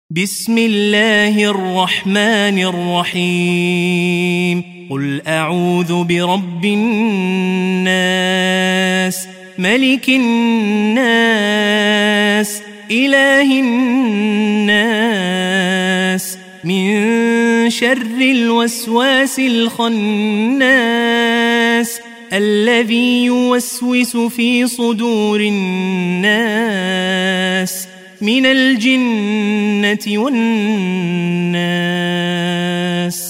بسم الله الرحمن الرحيم قل أعوذ برب الناس ملك الناس إله الناس من شر الوسواس الخناس الذي يوسوس في صدور الناس من الجنة والناس.